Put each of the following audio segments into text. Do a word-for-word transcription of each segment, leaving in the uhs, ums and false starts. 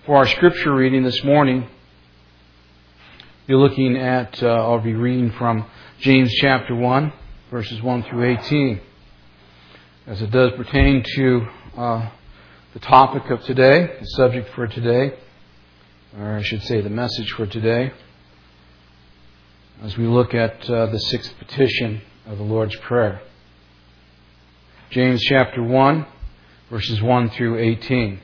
For our scripture reading this morning, be looking at, uh, I'll be reading from James chapter one, verses one through eighteen. As it does pertain to uh, the topic of today, the subject for today, or I should say the message for today, as we look at uh, the sixth petition of the Lord's Prayer. James chapter one, verses one through eighteen.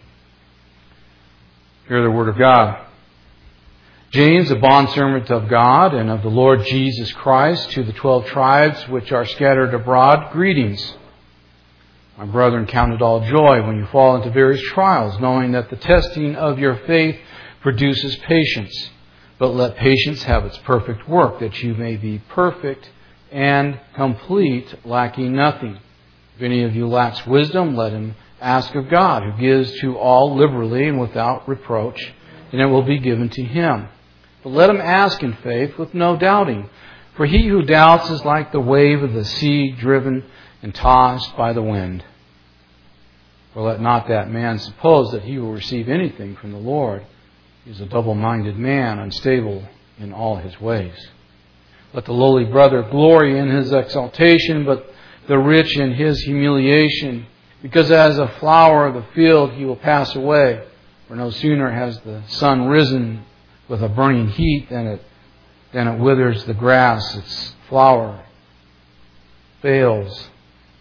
Hear the word of God. James, a bondservant of God and of the Lord Jesus Christ, to the twelve tribes which are scattered abroad, greetings. My brethren, count it all joy when you fall into various trials, knowing that the testing of your faith produces patience. But let patience have its perfect work, that you may be perfect and complete, lacking nothing. If any of you lacks wisdom, let him ask of God, who gives to all liberally and without reproach, and it will be given to him. But let him ask in faith with no doubting. For he who doubts is like the wave of the sea, driven and tossed by the wind. For let not that man suppose that he will receive anything from the Lord. He is a double-minded man, unstable in all his ways. Let the lowly brother glory in his exaltation, but the rich in his humiliation. Because as a flower of the field he will pass away. For no sooner has the sun risen with a burning heat than it, than it withers the grass. Its flower fails.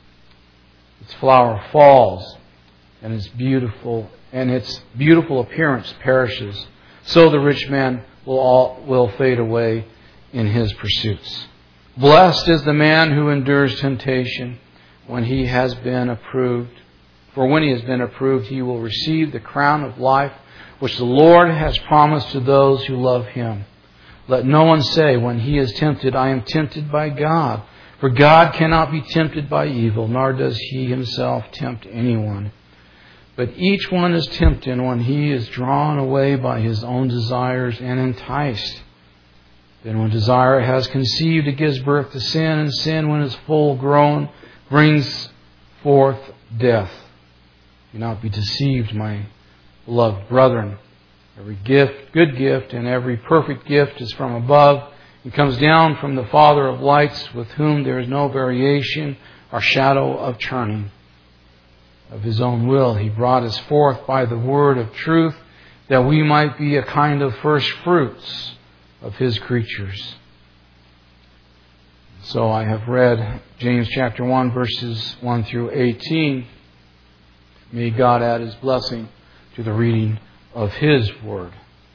Its flower falls, and its beautiful and its beautiful appearance perishes. So the rich man will all will fade away in his pursuits. Blessed is the man who endures temptation when he has been approved. For when he has been approved, he will receive the crown of life which the Lord has promised to those who love him. Let no one say when he is tempted, I am tempted by God. For God cannot be tempted by evil, nor does he himself tempt anyone. But each one is tempted when he is drawn away by his own desires and enticed. Then when desire has conceived, it gives birth to sin, and sin, when it is full grown, brings forth death. Do not be deceived, my beloved brethren. Every gift, good gift, and every perfect gift is from above, and comes down from the Father of lights, with whom there is no variation or shadow of turning. Of his own will he brought us forth by the word of truth, that we might be a kind of first fruits of his creatures. So I have read James chapter one, verses one through eighteen. May God add his blessing to the reading of his word.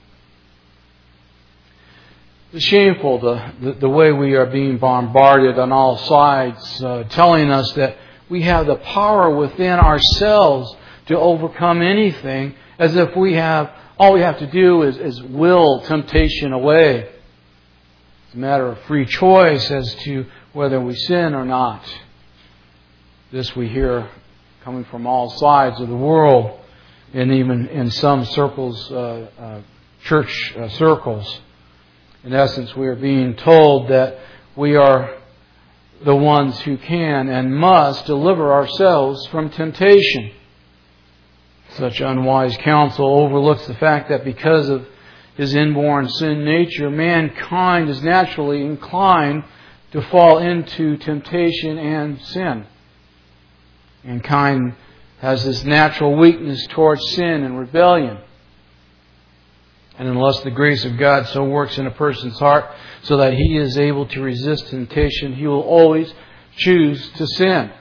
It's shameful the, the, the way we are being bombarded on all sides, uh, telling us that we have the power within ourselves to overcome anything, as if we have all we have to do is, is will temptation away. It's a matter of free choice as to whether we sin or not. This we hear coming from all sides of the world, and even in some circles, uh, uh, church uh, circles. In essence, we are being told that we are the ones who can and must deliver ourselves from temptation. Such unwise counsel overlooks the fact that because of his inborn sin nature, mankind is naturally inclined to fall into temptation and sin. Mankind has this natural weakness towards sin and rebellion. And unless the grace of God so works in a person's heart so that he is able to resist temptation, he will always choose to sin.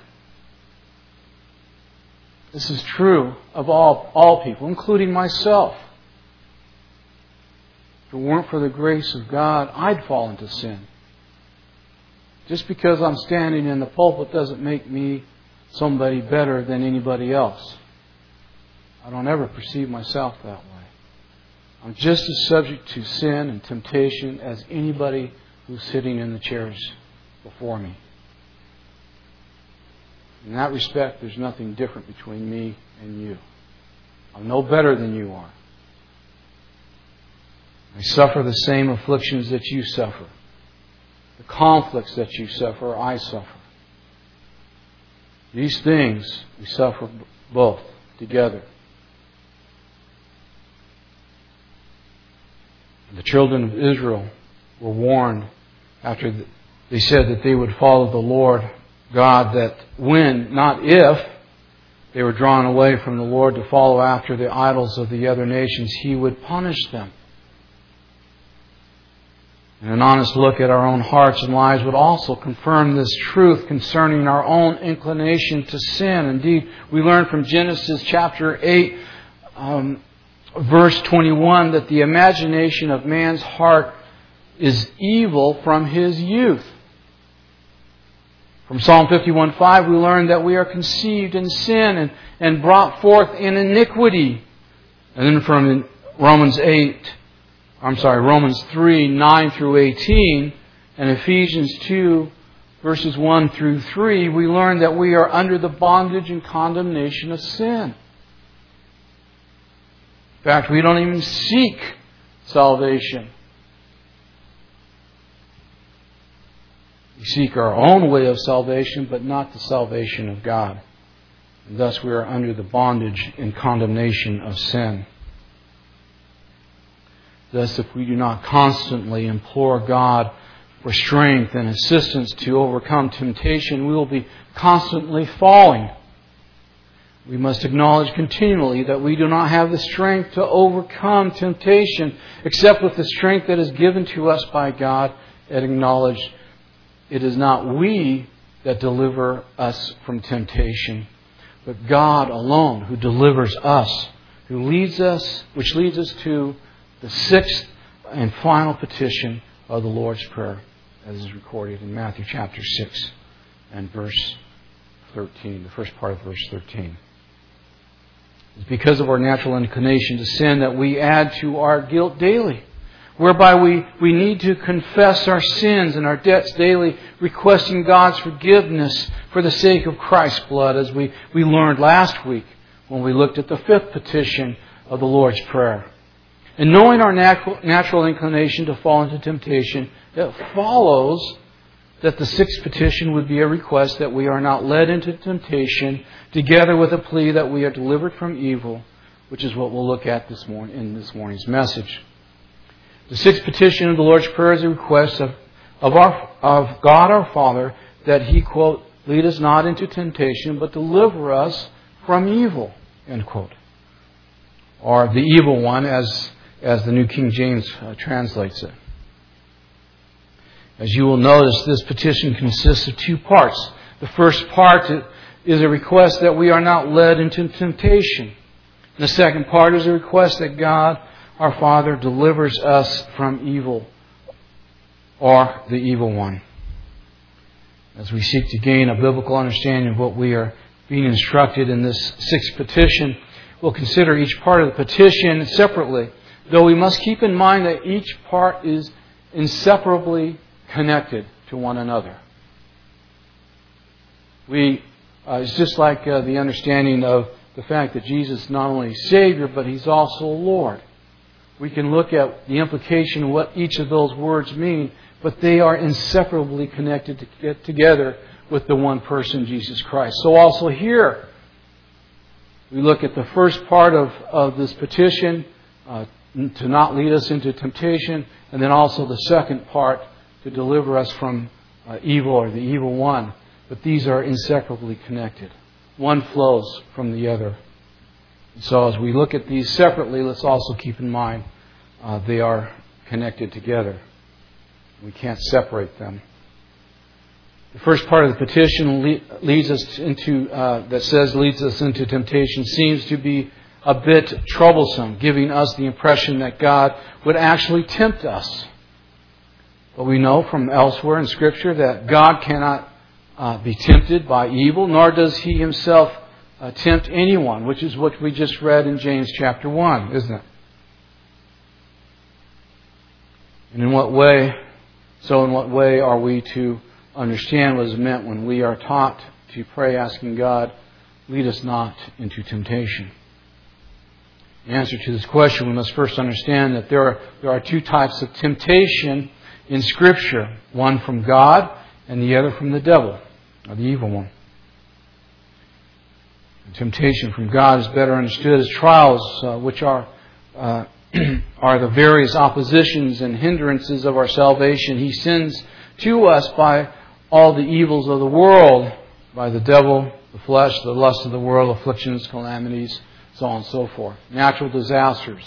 This is true of all, all people, including myself. If it weren't for the grace of God, I'd fall into sin. Just because I'm standing in the pulpit doesn't make me somebody better than anybody else. I don't ever perceive myself that way. I'm just as subject to sin and temptation as anybody who's sitting in the chairs before me. In that respect, there's nothing different between me and you. I'm no better than you are. I suffer the same afflictions that you suffer. The conflicts that you suffer, I suffer. These things we suffer both together. The children of Israel were warned after they said that they would follow the Lord God, that when, not if, they were drawn away from the Lord to follow after the idols of the other nations, He would punish them. And an honest look at our own hearts and lives would also confirm this truth concerning our own inclination to sin. Indeed, we learn from Genesis chapter eight, um, verse twenty-one, that the imagination of man's heart is evil from his youth. From Psalm fifty-one five, we learn that we are conceived in sin and, and brought forth in iniquity. And then from Romans eight, I'm sorry, Romans three, nine through eighteen, and Ephesians two, verses one through three, we learn that we are under the bondage and condemnation of sin. In fact, we don't even seek salvation. We seek our own way of salvation, but not the salvation of God. And thus we are under the bondage and condemnation of sin. Thus, if we do not constantly implore God for strength and assistance to overcome temptation, we will be constantly falling. We must acknowledge continually that we do not have the strength to overcome temptation except with the strength that is given to us by God, and acknowledge it is not we that deliver us from temptation, but God alone who delivers us, who leads us, which leads us to the sixth and final petition of the Lord's Prayer, as is recorded in Matthew chapter six and verse thirteen, the first part of verse thirteen. It's because of our natural inclination to sin that we add to our guilt daily, whereby we, we need to confess our sins and our debts daily, requesting God's forgiveness for the sake of Christ's blood, as we, we learned last week when we looked at the fifth petition of the Lord's Prayer. And knowing our natural, natural inclination to fall into temptation, it follows that the sixth petition would be a request that we are not led into temptation, together with a plea that we are delivered from evil, which is what we'll look at this morning in this morning's message. The sixth petition of the Lord's Prayer is a request of, of, our, of God our Father that He, quote, lead us not into temptation, but deliver us from evil, end quote. Or the evil one, as as the New King James uh, translates it. As you will notice, this petition consists of two parts. The first part is a request that we are not led into temptation. And the second part is a request that God, our Father, delivers us from evil, or the evil one. As we seek to gain a biblical understanding of what we are being instructed in this sixth petition, we'll consider each part of the petition separately, though we must keep in mind that each part is inseparably connected to one another. We, uh, it's just like uh, the understanding of the fact that Jesus is not only Savior, but He's also Lord. We can look at the implication of what each of those words mean, but they are inseparably connected to get together with the one person, Jesus Christ. So also here, we look at the first part of, of this petition, uh, to not lead us into temptation, and then also the second part to deliver us from uh, evil or the evil one. But these are inseparably connected. One flows from the other. So as we look at these separately, let's also keep in mind uh, they are connected together. We can't separate them. The first part of the petition le- leads us into uh, that says leads us into temptation seems to be a bit troublesome, giving us the impression that God would actually tempt us. But we know from elsewhere in Scripture that God cannot uh, be tempted by evil, nor does He Himself uh, tempt anyone, which is what we just read in James chapter one, isn't it? And in what way, so in what way are we to understand what is meant when we are taught to pray asking God, lead us not into temptation? In answer to this question, we must first understand that there are, there are two types of temptation in Scripture. One from God and the other from the devil, or the evil one. The temptation from God is better understood as trials uh, which are uh, are the various oppositions and hindrances of our salvation. He sends to us by all the evils of the world, by the devil, the flesh, the lust of the world, afflictions, calamities, so on and so forth. Natural disasters,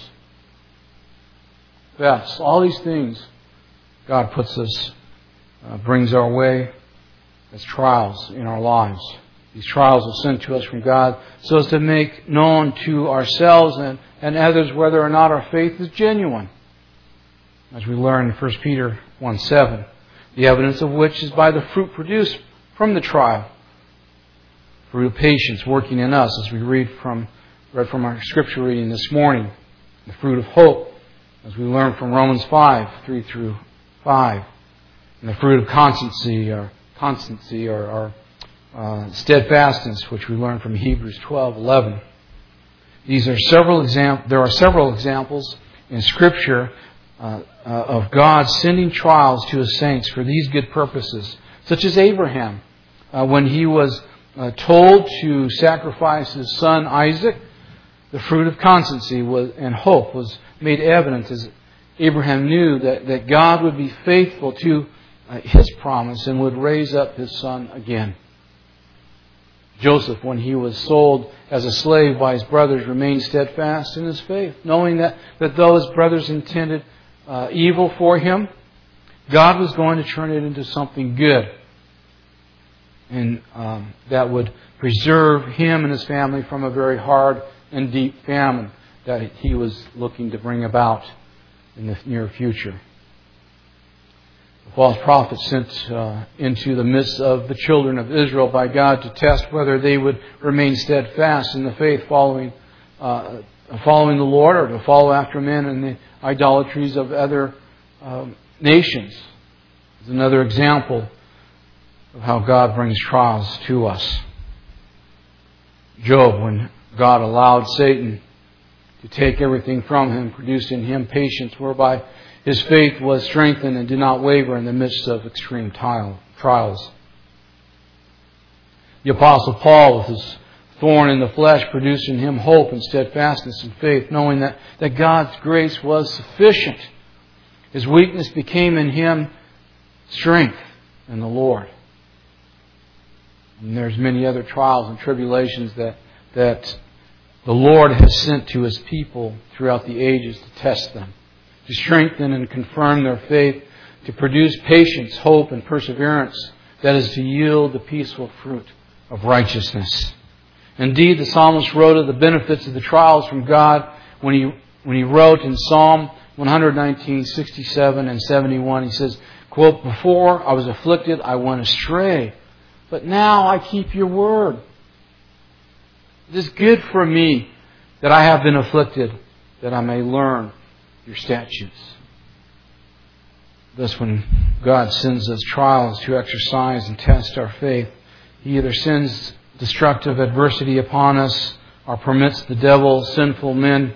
thefts, all these things God puts us, uh, brings our way as trials in our lives. These trials are sent to us from God so as to make known to ourselves and, and others whether or not our faith is genuine. As we learn in First Peter one seven, the evidence of which is by the fruit produced from the trial. Fruit of patience working in us, as we read from read from our scripture reading this morning. The fruit of hope, as we learn from Romans five, three through five. And the fruit of constancy or constancy or, or uh, steadfastness, which we learn from Hebrews twelve eleven. These are several exam- there are several examples in Scripture uh, uh, of God sending trials to His saints for these good purposes, such as Abraham, uh, when he was uh, told to sacrifice his son Isaac. The fruit of constancy was, and hope was made evident as Abraham knew that, that God would be faithful to uh, His promise and would raise up his son again. Joseph, when he was sold as a slave by his brothers, remained steadfast in his faith, knowing that, that though his brothers intended uh, evil for him, God was going to turn it into something good. And um, that would preserve him and his family from a very hard and deep famine that he was looking to bring about in the near future. The false prophet sent uh, into the midst of the children of Israel by God to test whether they would remain steadfast in the faith following uh, following the Lord, or to follow after men and the idolatries of other uh, nations. It's another example of how God brings trials to us. Job, when God allowed Satan to take everything from him, produced in him patience, whereby his faith was strengthened and did not waver in the midst of extreme trials. The Apostle Paul, with his thorn in the flesh, produced in him hope and steadfastness and faith, knowing that, that God's grace was sufficient. His weakness became in him strength in the Lord. And there's many other trials and tribulations that, that the Lord has sent to His people throughout the ages to test them, to strengthen and confirm their faith, to produce patience, hope, and perseverance, that is to yield the peaceful fruit of righteousness. Indeed, the psalmist wrote of the benefits of the trials from God when he when he wrote in Psalm one nineteen, sixty-seven and seventy-one. He says, quote, "Before I was afflicted, I went astray, but now I keep your word. It is good for me that I have been afflicted, that I may learn your statutes." Thus, when God sends us trials to exercise and test our faith, He either sends destructive adversity upon us, or permits the devil, sinful men,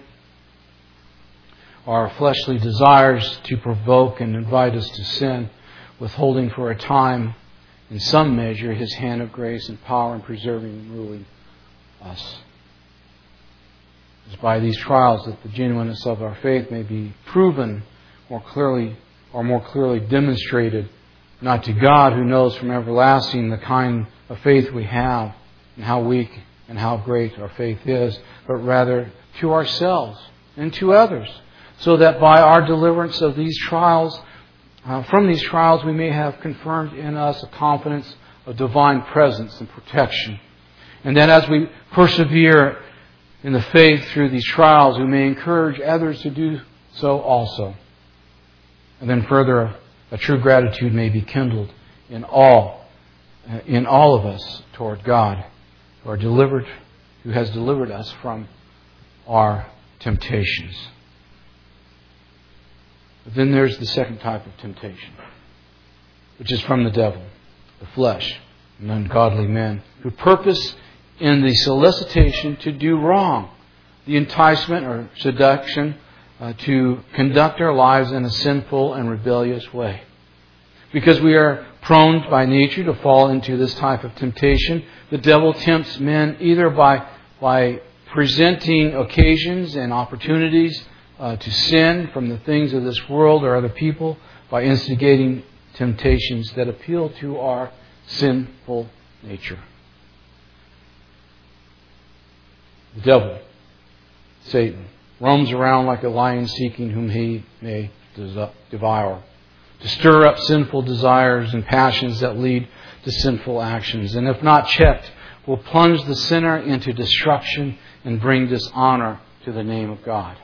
our fleshly desires to provoke and invite us to sin, withholding for a time, in some measure, His hand of grace and power in preserving and ruling us. It's by these trials that the genuineness of our faith may be proven more clearly, or more clearly demonstrated, not to God, who knows from everlasting the kind of faith we have and how weak and how great our faith is, but rather to ourselves and to others, so that by our deliverance of these trials, uh, from these trials, we may have confirmed in us a confidence of divine presence and protection. And that as we persevere in the faith through these trials, we may encourage others to do so also. And then further, a, a true gratitude may be kindled in all, uh, in all of us toward God, who are delivered, who has delivered us from our temptations. But then there's the second type of temptation, which is from the devil, the flesh, and ungodly men, who purpose in the solicitation to do wrong, the enticement or seduction uh, to conduct our lives in a sinful and rebellious way. Because we are prone by nature to fall into this type of temptation, the devil tempts men either by, by presenting occasions and opportunities uh, to sin from the things of this world or other people by instigating temptations that appeal to our sinful nature. The devil, Satan, roams around like a lion seeking whom he may devour, to stir up sinful desires and passions that lead to sinful actions, and if not checked, will plunge the sinner into destruction and bring dishonor to the name of God.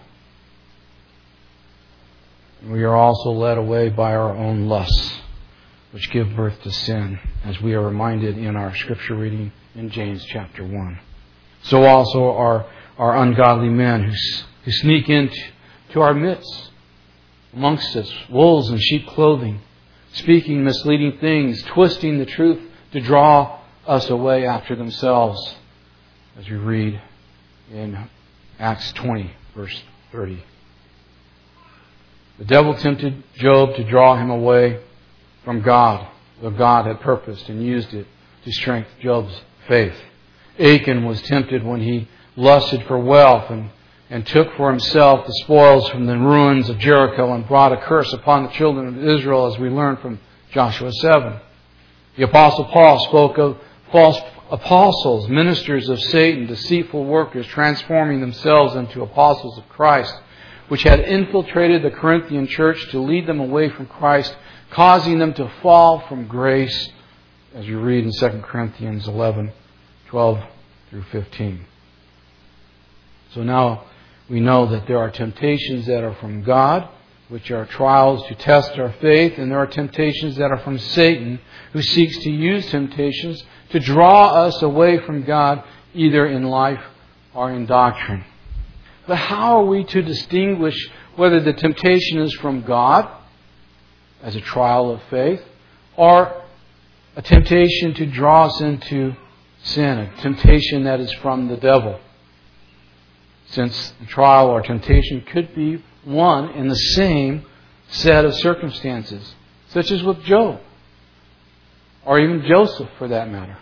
We are also led away by our own lusts, which give birth to sin, as we are reminded in our scripture reading in James chapter one. So also are, are ungodly men who, who sneak into to our midst, amongst us, wolves in sheep clothing, speaking misleading things, twisting the truth to draw us away after themselves, as we read in Acts twenty, verse thirty. The devil tempted Job to draw him away from God, though God had purposed and used it to strengthen Job's faith. Achan was tempted when he lusted for wealth and, and took for himself the spoils from the ruins of Jericho and brought a curse upon the children of Israel, as we learn from Joshua seven. The Apostle Paul spoke of false apostles, ministers of Satan, deceitful workers, transforming themselves into apostles of Christ, which had infiltrated the Corinthian church to lead them away from Christ, causing them to fall from grace, as you read in Second Corinthians eleven, twelve through fifteen. So now we know that there are temptations that are from God, which are trials to test our faith, and there are temptations that are from Satan, who seeks to use temptations to draw us away from God, either in life or in doctrine. But how are we to distinguish whether the temptation is from God, as a trial of faith, or a temptation to draw us into sin, a temptation that is from the devil? Since the trial or temptation could be one and the same set of circumstances, such as with Job, or even Joseph for that matter.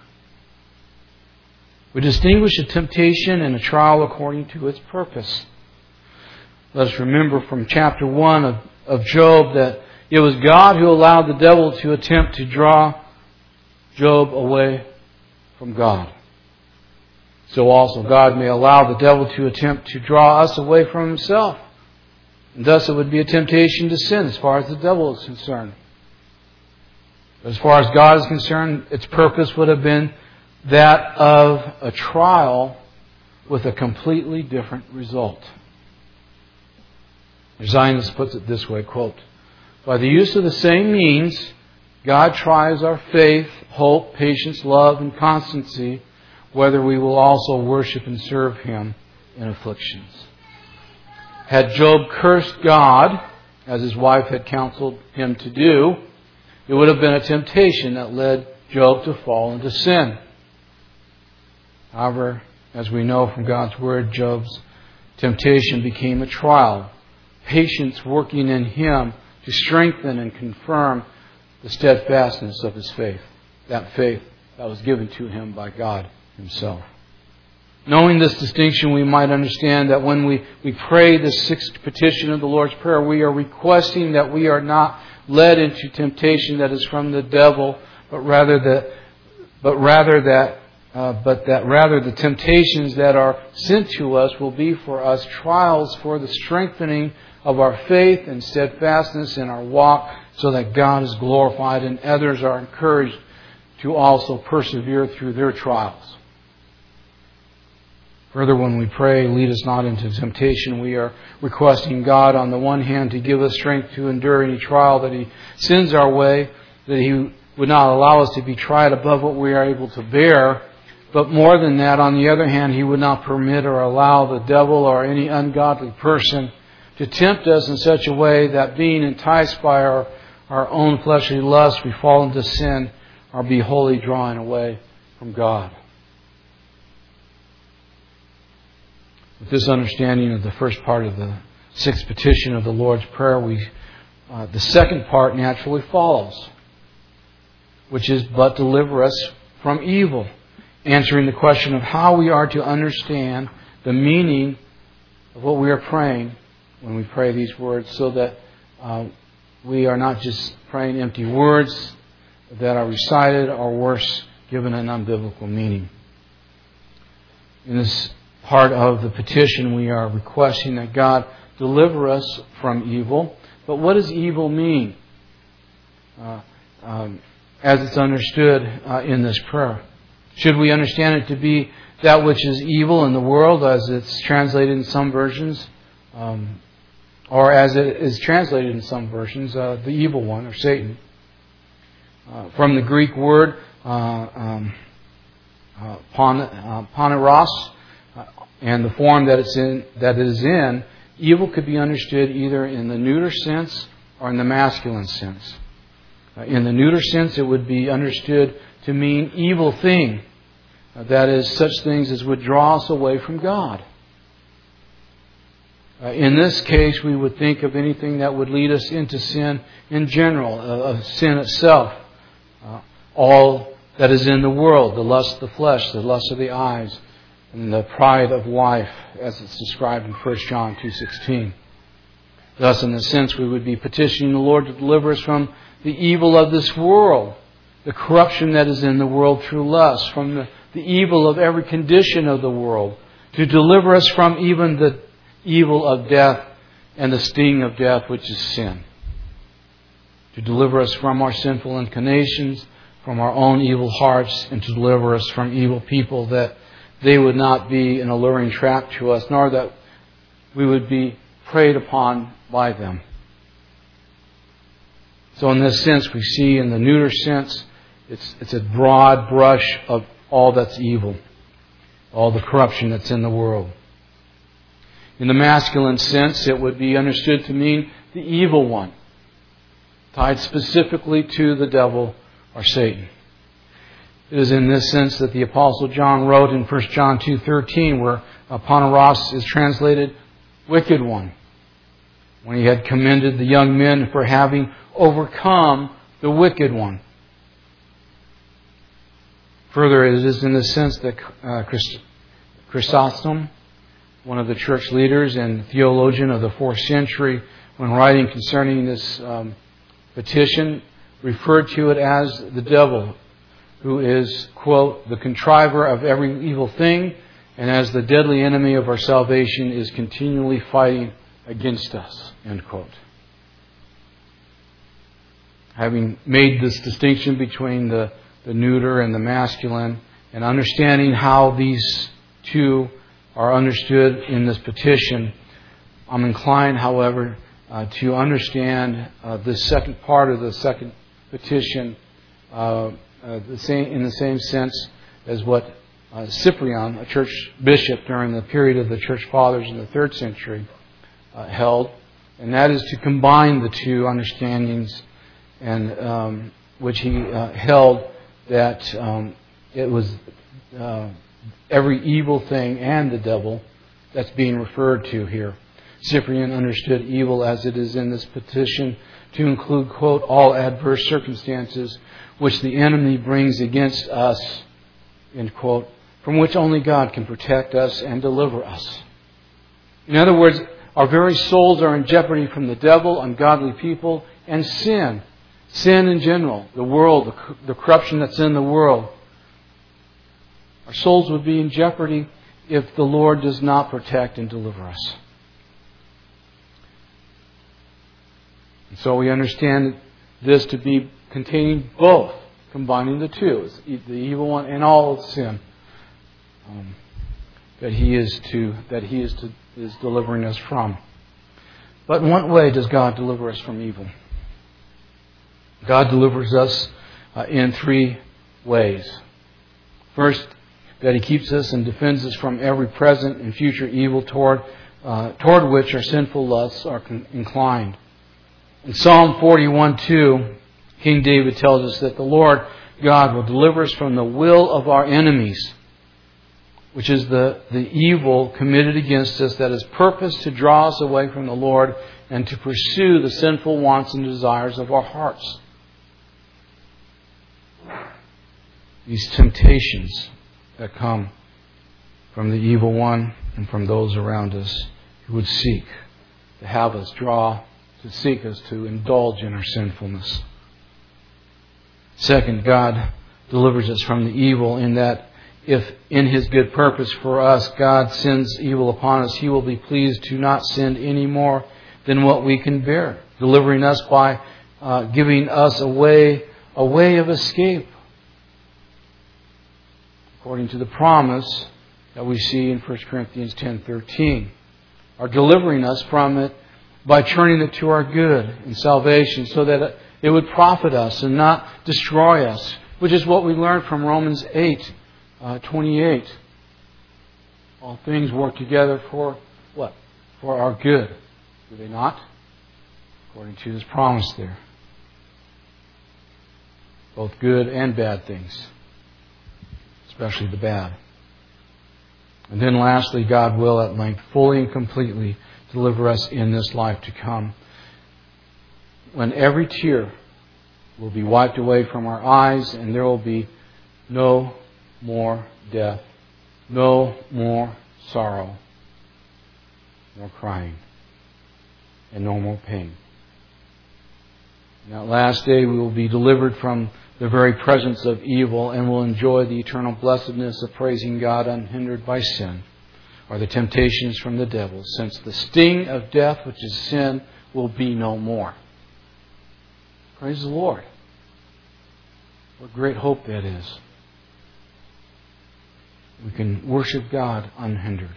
We distinguish a temptation and a trial according to its purpose. Let us remember from chapter one of, of Job that it was God who allowed the devil to attempt to draw Job away from God. So also God may allow the devil to attempt to draw us away from Himself. And thus it would be a temptation to sin as far as the devil is concerned. As far as God is concerned, its purpose would have been that of a trial with a completely different result. Zionist puts it this way, quote, "By the use of the same means, God tries our faith, hope, patience, love, and constancy, whether we will also worship and serve Him in afflictions." Had Job cursed God, as his wife had counseled him to do, it would have been a temptation that led Job to fall into sin. However, as we know from God's Word, Job's temptation became a trial, patience working in him to strengthen and confirm the steadfastness of his faith, that faith that was given to him by God Himself. Knowing this distinction, we might understand that when we, we pray the sixth petition of the Lord's Prayer, we are requesting that we are not led into temptation that is from the devil, but rather that, but rather that, uh, but that rather the temptations that are sent to us will be for us trials for the strengthening of our faith and steadfastness in our walk, so that God is glorified and others are encouraged to also persevere through their trials. Further, when we pray, "Lead us not into temptation," we are requesting God, on the one hand, to give us strength to endure any trial that He sends our way, that He would not allow us to be tried above what we are able to bear. But more than that, on the other hand, He would not permit or allow the devil or any ungodly person to tempt us in such a way that, being enticed by our, our own fleshly lust, we fall into sin or be wholly drawn away from God. With this understanding of the first part of the sixth petition of the Lord's Prayer, we, uh, the second part naturally follows, which is, "But deliver us from evil," answering the question of how we are to understand the meaning of what we are praying when we pray these words, so that uh, we are not just praying empty words that are recited, or worse, given an unbiblical meaning. In this part of the petition, we are requesting that God deliver us from evil. But what does evil mean uh, um, as it's understood uh, in this prayer? Should we understand it to be that which is evil in the world, as it's translated in some versions, um, or as it is translated in some versions, uh, the evil one, or Satan? Uh, from the Greek word uh, um, uh, pon, uh, poneros, uh, and the form that it's in, that it is in, evil could be understood either in the neuter sense or in the masculine sense. Uh, in the neuter sense, it would be understood to mean evil thing. Uh, that is, such things as would draw us away from God. Uh, in this case, we would think of anything that would lead us into sin in general, uh, of sin itself. Uh, all that is in the world, the lust of the flesh, the lust of the eyes, and the pride of life, as it's described in First John two sixteen. Thus, in a sense, we would be petitioning the Lord to deliver us from the evil of this world, the corruption that is in the world through lust, from the, the evil of every condition of the world, to deliver us from even the evil of death and the sting of death, which is sin. To deliver us from our sinful inclinations, from our own evil hearts, and to deliver us from evil people, that they would not be an alluring trap to us, nor that we would be preyed upon by them. So in this sense, we see in the neuter sense, it's, it's a broad brush of all that's evil, all the corruption that's in the world. In the masculine sense, it would be understood to mean the evil one, tied specifically to the devil or Satan. It is in this sense that the Apostle John wrote in First John two thirteen, where poneros is translated wicked one, when he had commended the young men for having overcome the wicked one. Further, it is in the sense that uh, Christ, Chrysostom, one of the church leaders and theologian of the fourth century, when writing concerning this um, petition, referred to it as the devil, who is, quote, the contriver of every evil thing, and as the deadly enemy of our salvation is continually fighting against us, end quote. Having made this distinction between the, the neuter and the masculine, and understanding how these two are understood in this petition, I'm inclined, however, uh, to understand uh, the second part of the second petition uh, uh, the same, in the same sense as what uh, Cyprian, a church bishop during the period of the church fathers in the third century, uh, held, and that is to combine the two understandings, and um, which he uh, held that um, it was uh, every evil thing and the devil that's being referred to here. Cyprian understood evil as it is in this petition to include, quote, all adverse circumstances which the enemy brings against us, end quote, from which only God can protect us and deliver us. In other words, our very souls are in jeopardy from the devil, ungodly people, and sin. Sin in general, the world, the, the corruption that's in the world. Our souls would be in jeopardy if the Lord does not protect and deliver us. And so we understand this to be containing both, combining the two, the evil one and all of sin, um, that He is to that He is to is delivering us from. But in what way does God deliver us from evil? God delivers us uh, in three ways. First, that He keeps us and defends us from every present and future evil toward uh, toward which our sinful lusts are con- inclined. In Psalm forty-one two, King David tells us that the Lord God will deliver us from the will of our enemies, which is the, the evil committed against us that is purposed to draw us away from the Lord and to pursue the sinful wants and desires of our hearts. These temptations that come from the evil one and from those around us who would seek to have us draw, to seek us, to indulge in our sinfulness. Second, God delivers us from the evil in that if in His good purpose for us God sends evil upon us, He will be pleased to not send any more than what we can bear, delivering us by uh, giving us a way, a way of escape, according to the promise that we see in First Corinthians ten thirteen, or delivering us from it by turning it to our good and salvation, so that it would profit us and not destroy us, which is what we learned from Romans eight twenty-eight. All things work together for what? For our good. Do they not? According to His promise there. Both good and bad things. Especially the bad. And then lastly, God will at length fully and completely deliver us in this life to come, when every tear will be wiped away from our eyes and there will be no more death, no more sorrow, no crying, and no more pain. In that last day we will be delivered from the very presence of evil and will enjoy the eternal blessedness of praising God unhindered by sin or the temptations from the devil, since the sting of death, which is sin, will be no more. Praise the Lord. What great hope that is. We can worship God unhindered.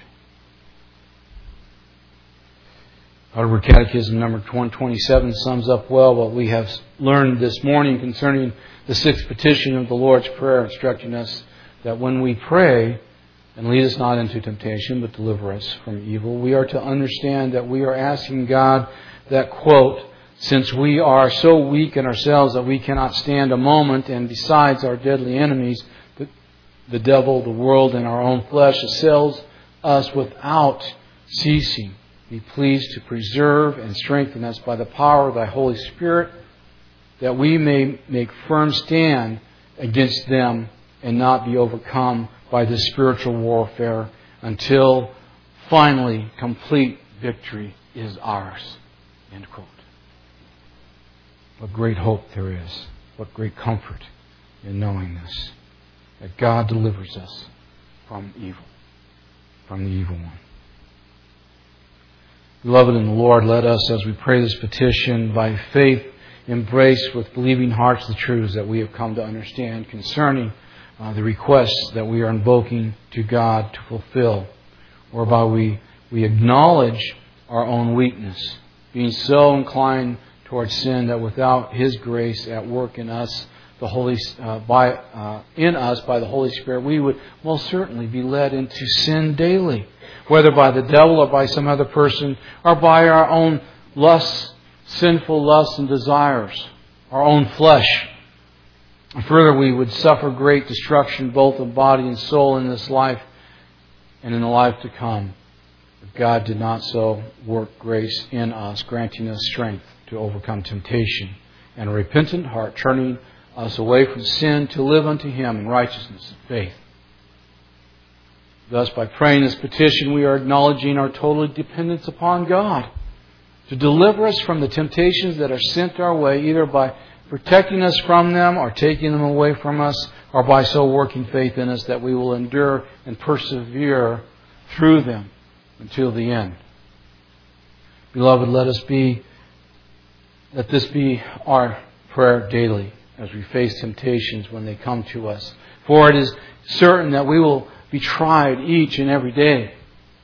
Heidelberg Catechism number one twenty-seven sums up well what we have learned this morning concerning the sixth petition of the Lord's Prayer, instructing us that when we pray, and lead us not into temptation, but deliver us from evil, we are to understand that we are asking God that, quote, since we are so weak in ourselves that we cannot stand a moment, and besides our deadly enemies, the, the devil, the world, and our own flesh assails us without ceasing. Be pleased to preserve and strengthen us by the power of Thy Holy Spirit, that we may make firm stand against them and not be overcome by this spiritual warfare until finally complete victory is ours. End quote. What great hope there is. What great comfort in knowing this. That God delivers us from evil. From the evil one. Beloved in the Lord, let us, as we pray this petition, by faith embrace with believing hearts the truths that we have come to understand concerning uh, the requests that we are invoking to God to fulfill, whereby we, we acknowledge our own weakness, being so inclined towards sin that without His grace at work in us, the Holy uh, by uh, in us by the Holy Spirit, we would most certainly be led into sin daily, whether by the devil or by some other person, or by our own lusts, sinful lusts and desires, our own flesh. And further, we would suffer great destruction both of body and soul in this life and in the life to come, if God did not so work grace in us, granting us strength to overcome temptation and a repentant heart, turning us away from sin to live unto Him in righteousness and faith. Thus, by praying this petition, we are acknowledging our total dependence upon God to deliver us from the temptations that are sent our way, either by protecting us from them or taking them away from us, or by so working faith in us that we will endure and persevere through them until the end. Beloved, let us be, let this be our prayer daily as we face temptations when they come to us. For it is certain that we will be tried each and every day.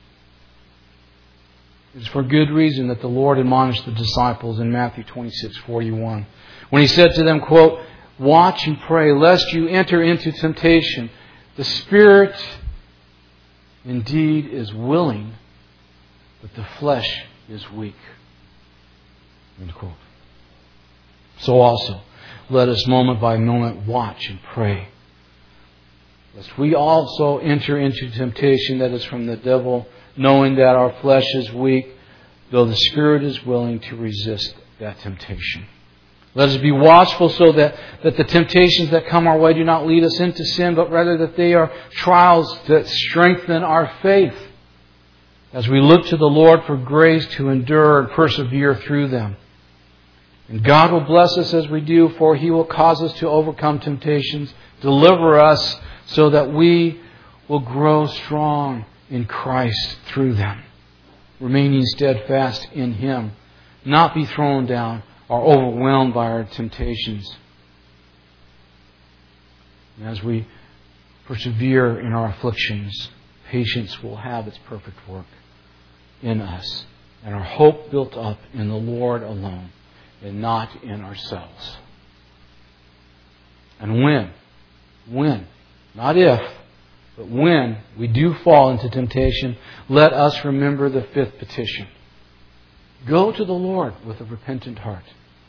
It is for good reason that the Lord admonished the disciples in Matthew twenty-six forty-one, when He said to them, quote, watch and pray lest you enter into temptation. The spirit indeed is willing, but the flesh is weak. End quote. So also, let us moment by moment watch and pray, lest we also enter into temptation that is from the devil, knowing that our flesh is weak, though the Spirit is willing to resist that temptation. Let us be watchful so that, that the temptations that come our way do not lead us into sin, but rather that they are trials that strengthen our faith. as we look to the Lord for grace to endure and persevere through them. And God will bless us as we do, for He will cause us to overcome temptations, deliver us so that we will grow strong in Christ through them, remaining steadfast in Him, not be thrown down or overwhelmed by our temptations. And as we persevere in our afflictions, patience will have its perfect work in us, and our hope built up in the Lord alone and not in ourselves. And when, when, not if, but when we do fall into temptation, let us remember the fifth petition. Go to the Lord with a repentant heart,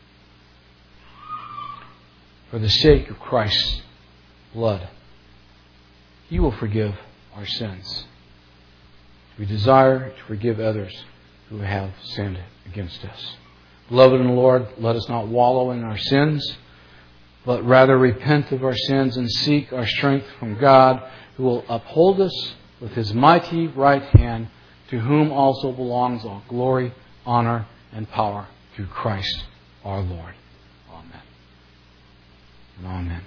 for the sake of Christ's blood. He will forgive our sins. We desire to forgive others who have sinned against us. Beloved in the Lord, let us not wallow in our sins, but rather repent of our sins and seek our strength from God, who will uphold us with His mighty right hand, to whom also belongs all glory, honor, and power through Christ our Lord. Amen. And amen.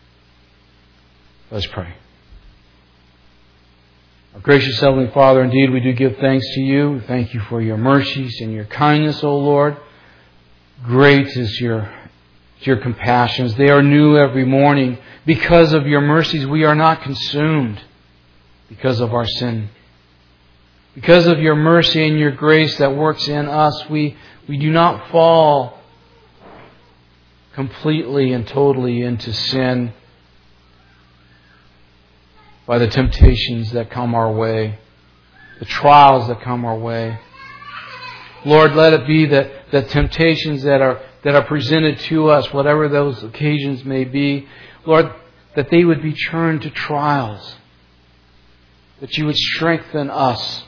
Let's pray. Our gracious Heavenly Father, indeed we do give thanks to You. We thank You for Your mercies and Your kindness, O Lord. Great is Your, your compassions. They are new every morning. Because of Your mercies, we are not consumed because of our sin. Because of Your mercy and Your grace that works in us, we, we do not fall completely and totally into sin by the temptations that come our way, the trials that come our way. Lord, let it be that, that temptations that are that are presented to us, whatever those occasions may be, Lord, that they would be turned to trials, that You would strengthen us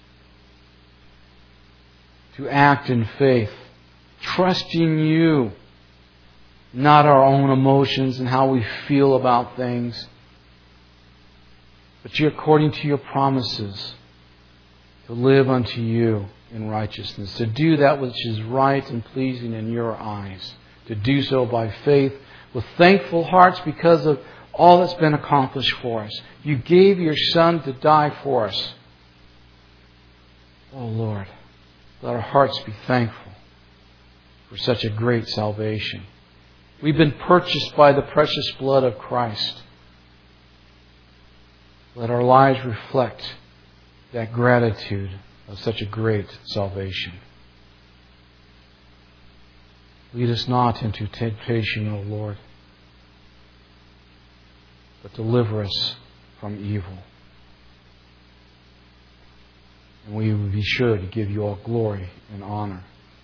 to act in faith, trusting You, not our own emotions and how we feel about things, but You, according to Your promises, to live unto You in righteousness, to do that which is right and pleasing in Your eyes, to do so by faith with thankful hearts because of all that's been accomplished for us. You gave Your Son to die for us. Oh Lord, let our hearts be thankful for such a great salvation. We've been purchased by the precious blood of Christ. Let our lives reflect that gratitude of such a great salvation. Lead us not into temptation, O Lord, but deliver us from evil. And we will be sure to give You all glory and honor,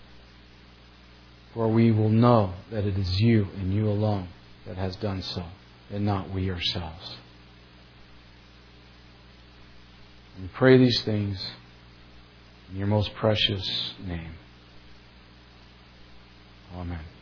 for we will know that it is You and You alone that has done so, and not we ourselves. We pray these things in Your most precious name. Amen.